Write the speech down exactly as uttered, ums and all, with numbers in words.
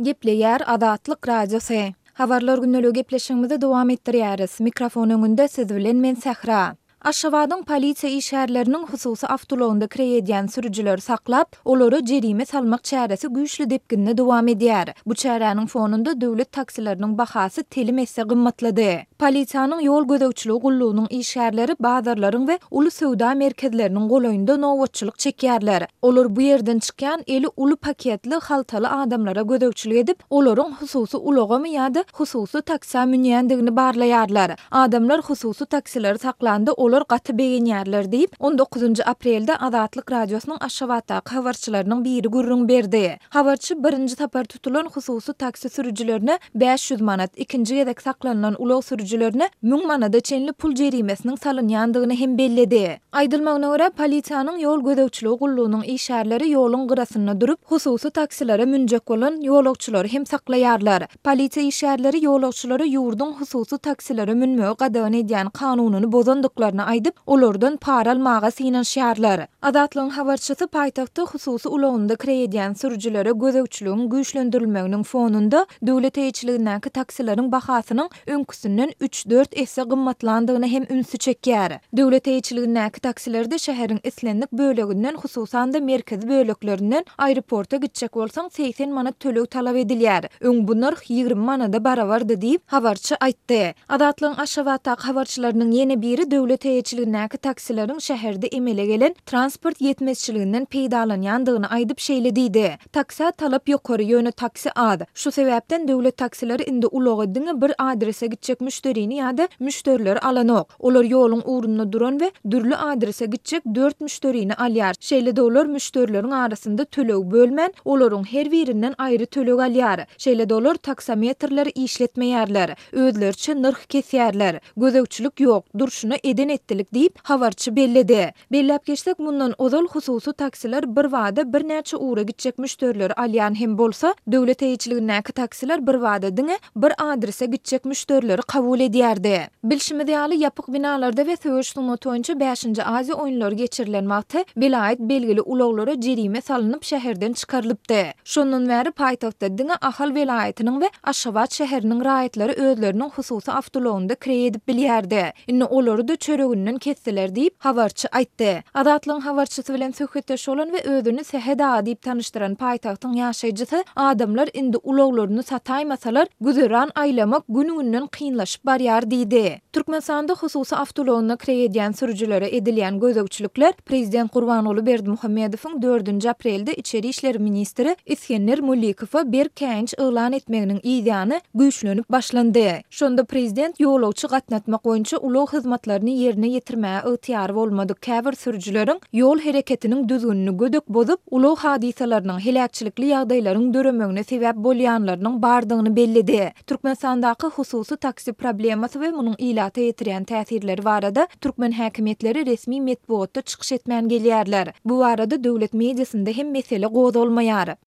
Gepleýär Adatlyk radiosu. Habarlar günnäli gepleşigimizi dowam etdirýäris. Mikrofon öňünde siz bilen men Sähra. Aşgabatyň polisiýa işgärleriniň hususy awtologunda kirýän sürüjiler saklap, olary jerime salmak çäresi güýçli depginne dowam edýär. Bu çäräniň fonunda döwlet taksileriniň bahasy telim esse gymmatlady. Polisiýanyň ýol gödäwçiligi gullugynyň işgärleri bazarlaryň we uly söwda merkezleriniň golaýynda nowatçylyk çekýärler. Olar bu ýerden çykýan eli uly paketli haltaly adamlara gödäwçilik edip, olaryň hususy ulagamy ýa-da hususy taksa münýändigini barlaýarlar. Adamlar hususy taksileri saklandy, olar gaty beýenýärler diýip on dokuzunçy aprelde Adatlyk radiosynyň Aşgabatdaky habarçylarynyň biri gurrun berdi. Habarçy birinji tapar tutulan hususy taksi sürüjilerine beş yüz manat, ikinji gedek saklanan ulag sürüjilerine müň manada çenli pul jerimesiniň salynýandygyny hem belledi. Aýdylmagyna görä, polisiýanyň ýol gödäwçiligi gullugynyň işgärleri ýoluň gyrasyna durup, hususy taksilere münjek bolan ýolagçylary hem saklaýarlar. Polisiýa işgärleri ýolagçylary ýurdun hususy taksilere münmegi gadagyn edýän kanunyny bozandyklaryny aýdyp, olardan para almaga synanýarlar. Adatlyň habarçysy paýtagtda hususy ulagynda kirýän sürüjilere gödäwçiligiň güýçlendirilmeginiň fonunda döwlet eýçiligindäki taksileriň bahasynyň öňküsinden üç dört esse gymmatlandygyny hem ünsü çekýär. Döwlet eýçiligindäki taksilerde şäheriň islendik böleginden, hususan da merkezi böleklerinden aeroporta gitjek bolsaň seksen manat töleg talap edilýär. Öň bu narh ýygrimi manada barabardy diýip habarçy aýtdy. Adatlyň Aşgabatdaky habarçylarynyň ýene biri döwlet eýçiligindäki taksileriň şäherde emele gelen transport ýetmezçiliginden peýdalanýandygyny aýdyp şeýlediydi. Taksa talap ýokary ýöne taksi ad. Şu sebäpden döwlet taksileri indi ulagadyňy bir adrese gitjek müşterini ýa-da müşterileri alanok. Olar ýoluň urunyna duran we dürli adrese gitjek dört müşterini alýar. Şeýle-de olar müşterileriň arasynda töleg bölmän, olaryň her birinden aýry töleg alýar. Şeýle-de olar taksametrleri işletmeýärler, özlerçe nırh kesýärler. Gödäwçilik ýok, durşuna eden etdilik diýip habarçy belledi. Bellap geçsek, mundan ozal hususy taksiler bir wada bir näçe ura gitjek müşterileri alýan hem bolsa, döwlet eýçiligindäki taksiler bir wada diňe bir adrese gitjek müşterileri kabul edýärdi. Bilşimiz ýaly ýapyk binalarda we söwüş toňça beşinji Aziýa oýunlary geçirilen wagty belayet belgili ulaglara jerime salynyp şäherden çykarylypdy. Şondan bäri paýtagtda diňe ahal welaýatynyň we Aşgabat şäheriniň raýatlary özleriniň hususy awtologunda kirä edip bilýärdi. Indi olary da çöreginden kesdiler diýip habarçy aýtdy. Adatlyň habarçysy bilen söhbetdeş bolan we özüni Seheda diýip tanyşdyran paýtagtyň ýaşaýjysy adamlar indi ulaglaryny sataýmasalar güzeran aýlamak günüňinden kynlaşyp barýar diýdi. Türkmenistanda hususy awtologuna kirä edýän sürüjilere edilýän gödäwçilikler Prezident Gurbanuly Berdimuhammedowyň dördünçi aprelde İçeri işleri ministri İskender Mulikowa bir kenç elan etmeginiň ýygyny güýçlenip başlandy. Şonda prezident ýolagçy gatnatmak boýunça ulag hyzmatlaryny ýerine ýetirmäge ygtyýary bolmady. Käbir sürüjileriň ýol hereketiniň düzgünlüğini gödök bozup, ulag hadisalarynyň helakçylykly ýagdaýlaryň döremegine sebäp bolýanlarynyň bardygyny belledi. Türkmenistandaky hususy taksi problemasy we munyň ilata ýetirýän täsirleri barada türkmen häkimetleri resmi metbuatda çykyş etmän gelýärler. Bu barada döwlet mediasynda hem mesele gozalmaýar.